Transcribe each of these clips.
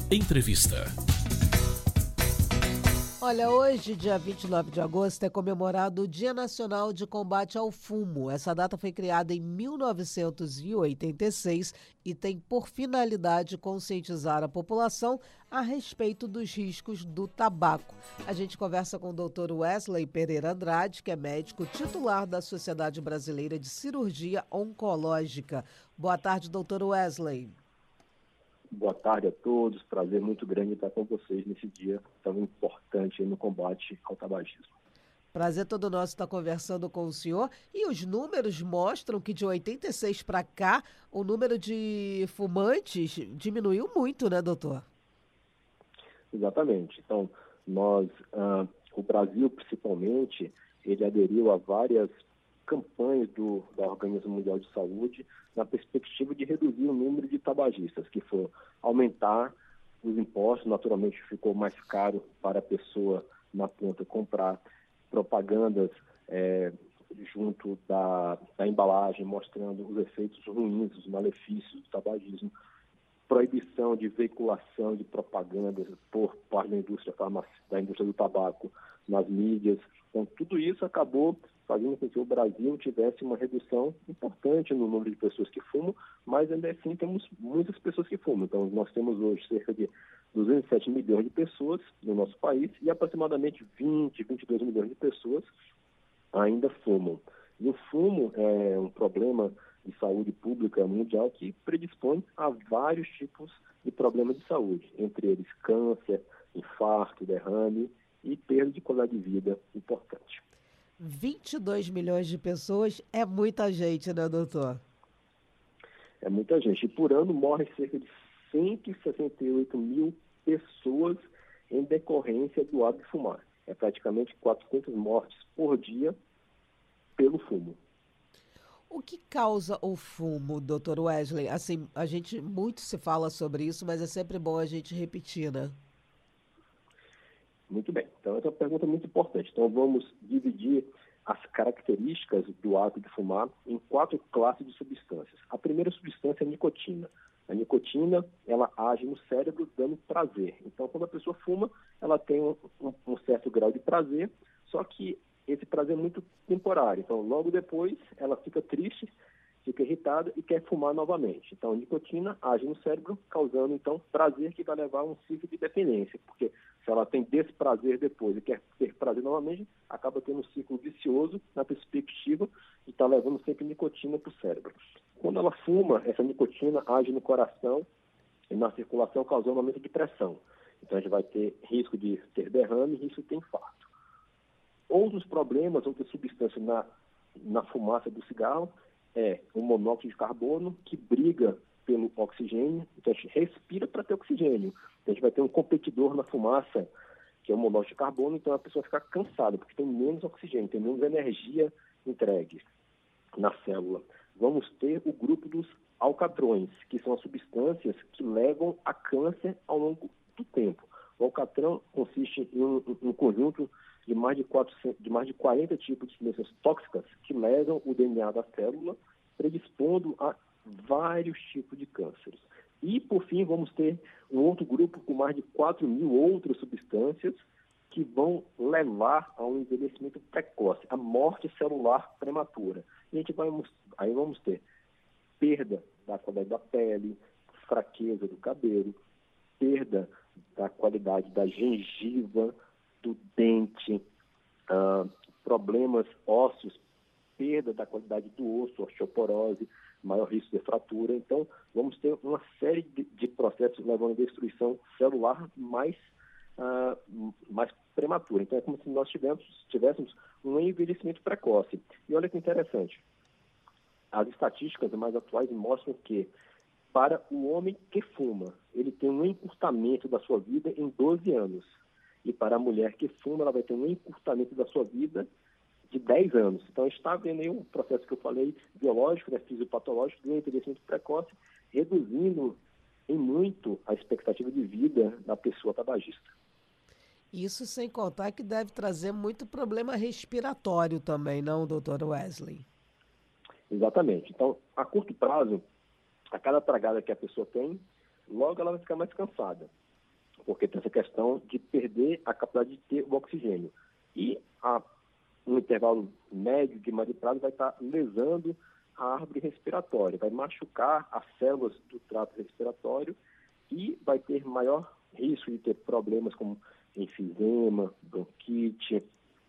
Entrevista. Olha, hoje, dia 29 de agosto, é comemorado o Dia Nacional de Combate ao Fumo. Essa data foi criada em 1986 e tem por finalidade conscientizar a população a respeito dos riscos do tabaco. A gente conversa com o Dr. Wesley Pereira Andrade, que é médico titular da Sociedade Brasileira de Cirurgia Oncológica. Boa tarde, Dr. Wesley. Boa tarde a todos, prazer muito grande estar com vocês nesse dia tão importante no combate ao tabagismo. Prazer todo nosso estar conversando com o senhor. E os números mostram que de 86 para cá, o número de fumantes diminuiu muito, né, doutor? Exatamente. Então, o Brasil principalmente, ele aderiu a várias campanhas da Organização Mundial de Saúde na perspectiva de reduzir o número de tabagistas, que foi aumentar os impostos. Naturalmente ficou mais caro para a pessoa na ponta comprar propagandas junto da embalagem mostrando os efeitos ruins, os malefícios do tabagismo, proibição de veiculação de propagandas por parte da indústria do tabaco nas mídias. Então, tudo isso acabou fazendo com que o Brasil tivesse uma redução importante no número de pessoas que fumam, mas ainda assim temos muitas pessoas que fumam. Então, nós temos hoje cerca de 207 milhões de pessoas no nosso país e aproximadamente 22 milhões de pessoas ainda fumam. E o fumo é um problema de saúde pública mundial que predispõe a vários tipos de problemas de saúde, entre eles câncer, infarto, derrame e perda de qualidade de vida importante. 22 milhões de pessoas é muita gente, né, doutor? É muita gente. E por ano morre cerca de 168 mil pessoas em decorrência do hábito de fumar. É praticamente 400 mortes por dia pelo fumo. O que causa o fumo, doutor Wesley? Assim, a gente muito se fala sobre isso, mas é sempre bom a gente repetir, né? Muito bem. Então, essa é uma pergunta muito importante. Então, vamos dividir as características do hábito de fumar em 4 classes de substâncias. A primeira substância é a nicotina. A nicotina, ela age no cérebro dando prazer. Então, quando a pessoa fuma, ela tem um certo grau de prazer, só que esse prazer é muito temporário. Então, logo depois, ela fica triste, fica irritada e quer fumar novamente. Então, a nicotina age no cérebro, causando, então, prazer que vai levar a um ciclo de dependência, porque se ela tem desprazer depois e quer ter prazer novamente, acaba tendo um ciclo vicioso na perspectiva de estar levando sempre nicotina para o cérebro. Quando ela fuma, essa nicotina age no coração e na circulação, causando um aumento de pressão. Então, a gente vai ter risco de ter derrame e risco de ter infarto. Outros problemas, outras substâncias na fumaça do cigarro é o monóxido de carbono, que briga pelo oxigênio. Então, a gente respira para ter oxigênio. Então, a gente vai ter um competidor na fumaça, que é o monóxido de carbono, então a pessoa fica cansada, porque tem menos oxigênio, tem menos energia entregue na célula. Vamos ter o grupo dos alcatrões, que são as substâncias que levam a câncer ao longo do tempo. O alcatrão consiste em um conjunto de mais de 40 tipos de substâncias tóxicas que lesam o DNA da célula, predispondo a vários tipos de cânceres. E, por fim, vamos ter um outro grupo com mais de 4 mil outras substâncias que vão levar a um envelhecimento precoce, a morte celular prematura. E aí vamos ter perda da qualidade da pele, fraqueza do cabelo, perda da qualidade da gengiva, do dente, problemas ósseos, perda da qualidade do osso, osteoporose, maior risco de fratura. Então, vamos ter uma série de processos levando à destruição celular mais prematura. Então, é como se nós tivéssemos um envelhecimento precoce. E olha que interessante, as estatísticas mais atuais mostram que, para o homem que fuma, ele tem um encurtamento da sua vida em 12 anos. E para a mulher que fuma, ela vai ter um encurtamento da sua vida de 10 anos. Então, a gente está vendo aí um processo que eu falei, biológico, né, fisiopatológico, do envelhecimento precoce, reduzindo em muito a expectativa de vida da pessoa tabagista. Isso sem contar que deve trazer muito problema respiratório também, não, doutor Wesley? Exatamente. Então, a curto prazo, a cada tragada que a pessoa tem, logo ela vai ficar mais cansada. porque tem essa questão de perder a capacidade de ter o oxigênio. E um intervalo médio de mais prazo vai estar lesando a árvore respiratória, vai machucar as células do trato respiratório e vai ter maior risco de ter problemas como enfisema, bronquite,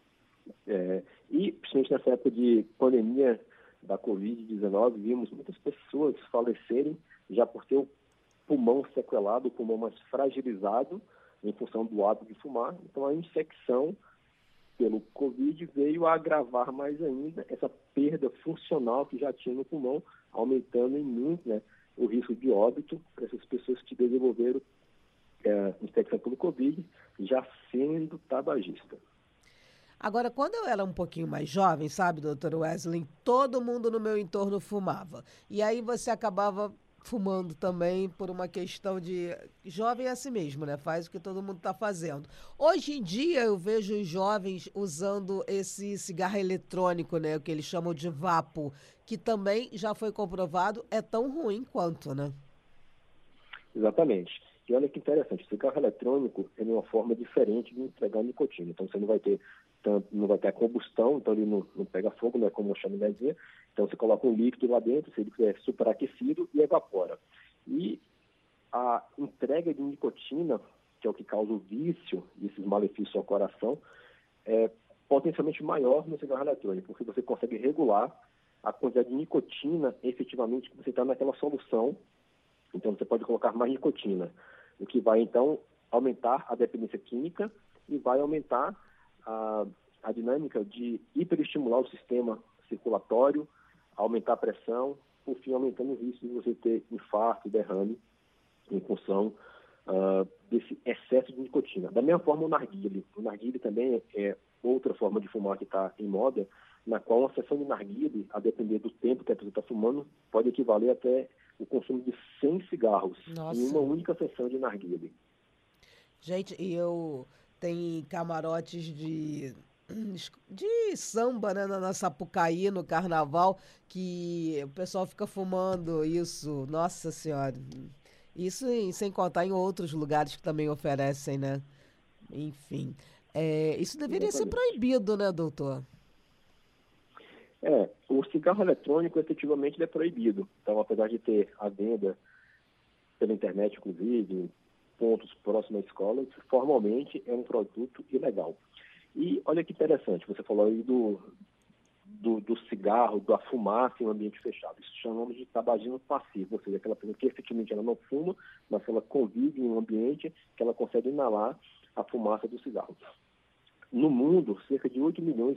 e principalmente nessa época de pandemia da Covid-19, vimos muitas pessoas falecerem já por ter o pulmão sequelado, o pulmão mais fragilizado em função do hábito de fumar. Então a infecção pelo Covid veio a agravar mais ainda essa perda funcional que já tinha no pulmão, aumentando em muito, né, o risco de óbito para essas pessoas que desenvolveram infecção pelo Covid, já sendo tabagista. Agora, quando eu era um pouquinho mais jovem, sabe, doutor Wesley, todo mundo no meu entorno fumava. E aí você acabava fumando também por uma questão de... Jovem é assim mesmo, né? Faz o que todo mundo está fazendo. Hoje em dia eu vejo os jovens usando esse cigarro eletrônico, né? O que eles chamam de vapo, que também já foi comprovado, é tão ruim quanto, né? Exatamente. E olha que interessante, o cigarro eletrônico é uma forma diferente de entregar nicotina. Então você não vai ter a combustão, então ele não pega fogo, não é como uma chaminézinha. Então você coloca um líquido lá dentro, esse líquido é superaquecido e evapora. E a entrega de nicotina, que é o que causa o vício e esses malefícios ao coração, é potencialmente maior no cigarro eletrônico, porque você consegue regular a quantidade de nicotina efetivamente que você está naquela solução. Então você pode colocar mais nicotina, o que vai então aumentar a dependência química e vai aumentar a dinâmica de hiperestimular o sistema circulatório, aumentar a pressão, por fim aumentando o risco de você ter infarto e derrame em função desse excesso de nicotina. Da mesma forma o narguilé também é outra forma de fumar que está em moda, na qual uma sessão de narguilé, a depender do tempo que a pessoa está fumando, pode equivaler até o consumo de 100 cigarros. Nossa. Em uma única sessão de narguilé. Gente, e eu tenho camarotes de samba, né, na Sapucaí, no carnaval, que o pessoal fica fumando isso. Nossa Senhora. Isso sem contar em outros lugares que também oferecem, né? Enfim. Isso deveria ser Exatamente. proibido, né, doutor? O cigarro eletrônico efetivamente ele é proibido. Então, apesar de ter a venda pela internet, inclusive, em pontos próximos à escola, formalmente é um produto ilegal. E olha que interessante, você falou aí do cigarro, da fumaça em um ambiente fechado. Isso chamamos de tabagismo passivo, ou seja, aquela pessoa que efetivamente ela não fuma, mas ela convive em um ambiente que ela consegue inalar a fumaça do cigarro. No mundo, cerca de 8 milhões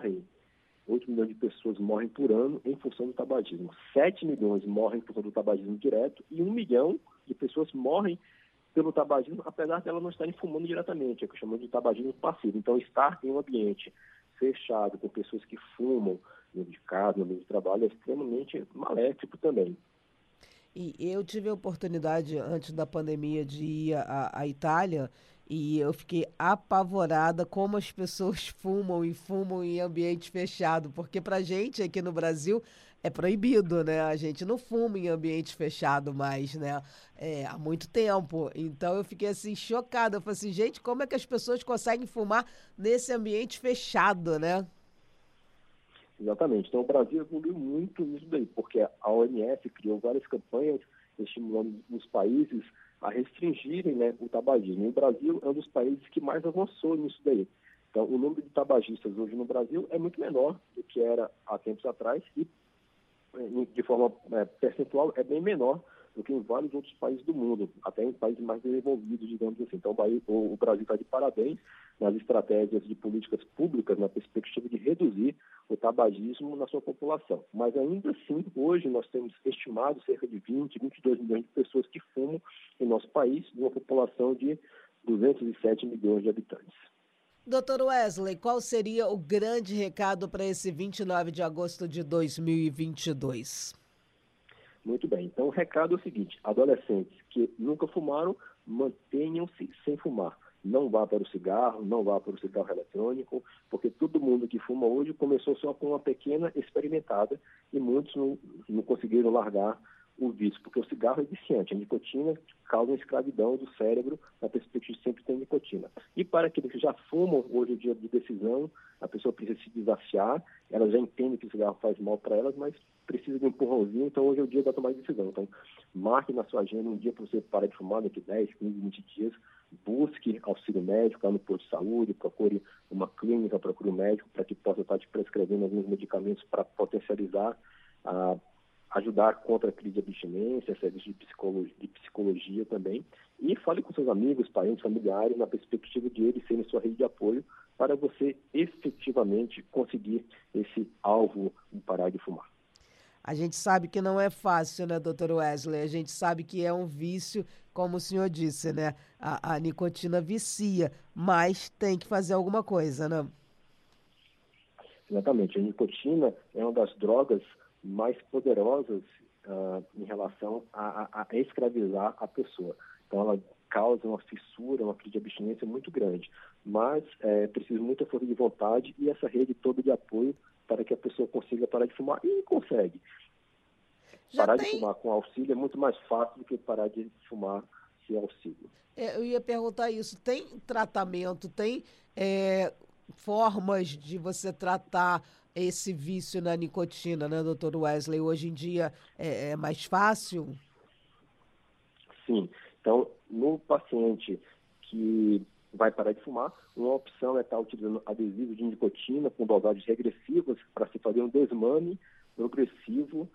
de pessoas morrem por ano em função do tabagismo. 7 milhões morrem por função do tabagismo direto e 1 milhão de pessoas morrem pelo tabagismo, apesar de elas não estarem fumando diretamente, é o que chamamos de tabagismo passivo. Então, estar em um ambiente fechado com pessoas que fumam no de casa, no meio de trabalho, é extremamente maléfico também. E eu tive a oportunidade, antes da pandemia, de ir à Itália e eu fiquei apavorada como as pessoas fumam e fumam em ambiente fechado, porque pra gente aqui no Brasil é proibido, né? A gente não fuma em ambiente fechado mais, né? Há muito tempo. Então eu fiquei assim chocada. Eu falei assim, gente, como é que as pessoas conseguem fumar nesse ambiente fechado, né? Exatamente. Então, o Brasil evoluiu muito nisso daí, porque a OMS criou várias campanhas estimulando os países a restringirem, né, o tabagismo. E o Brasil é um dos países que mais avançou nisso daí. Então, o número de tabagistas hoje no Brasil é muito menor do que era há tempos atrás e, de forma percentual, é bem menor do que em vários outros países do mundo, até em países mais desenvolvidos, digamos assim. Então, o Brasil está de parabéns nas estratégias de políticas públicas na perspectiva de reduzir o tabagismo na sua população. Mas ainda assim, hoje nós temos estimado cerca de 22 milhões de pessoas que fumam em nosso país, de uma população de 207 milhões de habitantes. Doutor Wesley, qual seria o grande recado para esse 29 de agosto de 2022? Muito bem. Então, o recado é o seguinte: adolescentes que nunca fumaram, mantenham-se sem fumar. Não vá para o cigarro, não vá para o cigarro eletrônico, porque todo mundo que fuma hoje começou só com uma pequena experimentada e muitos não conseguiram largar o vício, porque o cigarro é viciante, a nicotina causa uma escravidão do cérebro na perspectiva de sempre ter nicotina. E para aqueles que já fumam, hoje é dia de decisão, a pessoa precisa se desafiar, ela já entende que o cigarro faz mal para elas, mas precisa de um empurrãozinho, então hoje é o dia da tomada de decisão. Então, marque na sua agenda um dia para você parar de fumar, daqui 10, 15, 20 dias, busque auxílio médico lá no posto de saúde, procure uma clínica, procure um médico para que possa estar te prescrevendo alguns medicamentos para potencializar, ajudar contra a crise de abstinência, serviço de psicologia também, e fale com seus amigos, parentes, familiares, na perspectiva de eles serem sua rede de apoio para você efetivamente conseguir esse alvo de parar de fumar. A gente sabe que não é fácil, né, doutor Wesley? A gente sabe que é um vício, como o senhor disse, né? A nicotina vicia, mas tem que fazer alguma coisa, né? Exatamente. A nicotina é uma das drogas mais poderosas em relação a escravizar a pessoa. Então, ela causa uma fissura, uma crise de abstinência muito grande. Mas precisa de muita força de vontade e essa rede toda de apoio para que a pessoa consiga parar de fumar. E consegue. Parar de fumar com auxílio é muito mais fácil do que parar de fumar sem auxílio. Eu ia perguntar isso. Tem tratamento, tem formas de você tratar esse vício na nicotina, né, doutor Wesley? Hoje em dia é mais fácil? Sim. Então, no paciente que vai parar de fumar, uma opção é estar utilizando adesivos de nicotina com dosagens regressivas para se fazer um desmame progressivo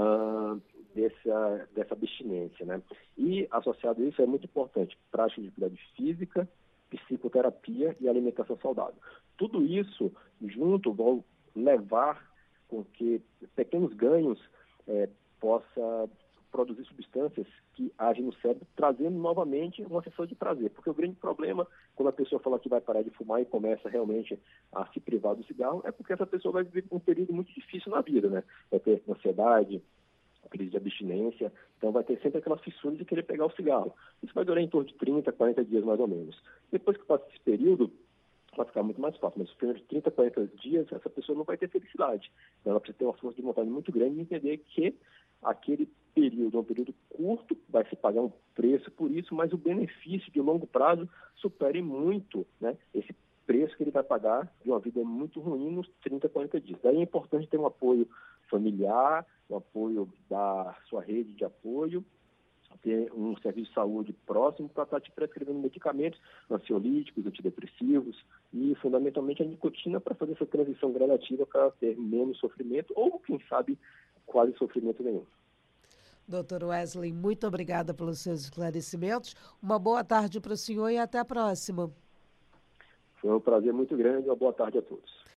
dessa abstinência, né? E associado a isso é muito importante, prática de atividade física, psicoterapia e alimentação saudável. Tudo isso junto vão levar com que pequenos ganhos possa produzir substâncias que agem no cérebro, trazendo novamente uma sensação de prazer. Porque o grande problema, quando a pessoa fala que vai parar de fumar e começa realmente a se privar do cigarro, é porque essa pessoa vai viver um período muito difícil na vida, né? Vai ter ansiedade, crise de abstinência, então vai ter sempre aquela fissura de querer pegar o cigarro. Isso vai durar em torno de 30, 40 dias mais ou menos. Depois que passa esse período, vai ficar muito mais fácil, mas os primeiros 30, 40 dias, essa pessoa não vai ter felicidade. Então, ela precisa ter uma força de vontade muito grande e entender que aquele período é um período curto, vai se pagar um preço por isso, mas o benefício de longo prazo supere muito, né, esse preço que ele vai pagar de uma vida muito ruim nos 30, 40 dias. Daí é importante ter um apoio familiar, um apoio da sua rede de apoio, ter um serviço de saúde próximo para estar te prescrevendo medicamentos ansiolíticos, antidepressivos e, fundamentalmente, a nicotina para fazer essa transição gradativa para ter menos sofrimento ou, quem sabe, quase sofrimento nenhum. Doutor Wesley, muito obrigada pelos seus esclarecimentos. Uma boa tarde para o senhor e até a próxima. Foi um prazer muito grande. Uma boa tarde a todos.